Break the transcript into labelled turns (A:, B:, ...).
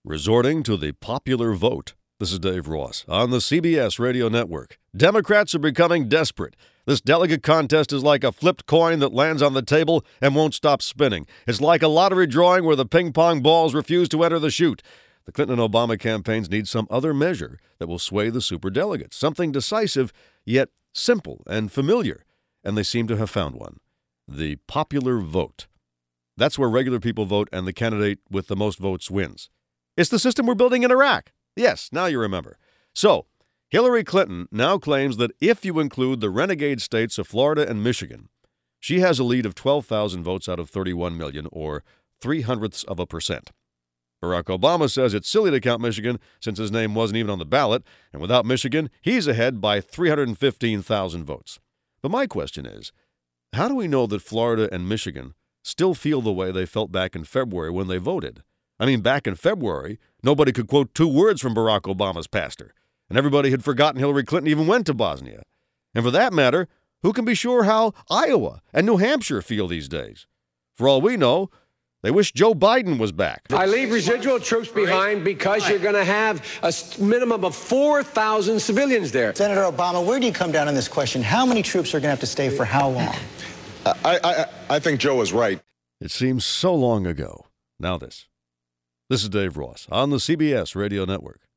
A: Resorting to the popular vote. This is Dave Ross on the CBS Radio Network. Democrats are becoming desperate. This delegate contest is like a flipped coin that lands on the table and won't stop spinning. It's like a lottery drawing where the ping pong balls refuse to enter the chute. The Clinton and Obama campaigns need some other measure that will sway the superdelegates, something decisive yet simple and familiar, and they seem to have found one. The popular vote. That's where regular people vote and the candidate with the most votes wins. It's the system we're building in Iraq. Yes, now you remember. So, Hillary Clinton now claims that if you include the renegade states of Florida and Michigan, she has a lead of 12,000 votes out of 31 million, or 0.03%. Barack Obama says it's silly to count Michigan since his name wasn't even on the ballot, and without Michigan, he's ahead by 315,000 votes. But my question is, how do we know that Florida and Michigan still feel the way they felt back in February when they voted? I mean, back in February, nobody could quote 2 words from Barack Obama's pastor, and everybody had forgotten Hillary Clinton even went to Bosnia. And for that matter, who can be sure how Iowa and New Hampshire feel these days? For all we know, they wish Joe Biden was back.
B: I leave residual troops behind because you're going to have a minimum of 4,000 civilians there.
C: Senator Obama, where do you come down on this question? How many troops are going to have to stay for how long?
D: I think Joe is right.
A: It seems so long ago. Now this. This is Dave Ross on the CBS Radio Network.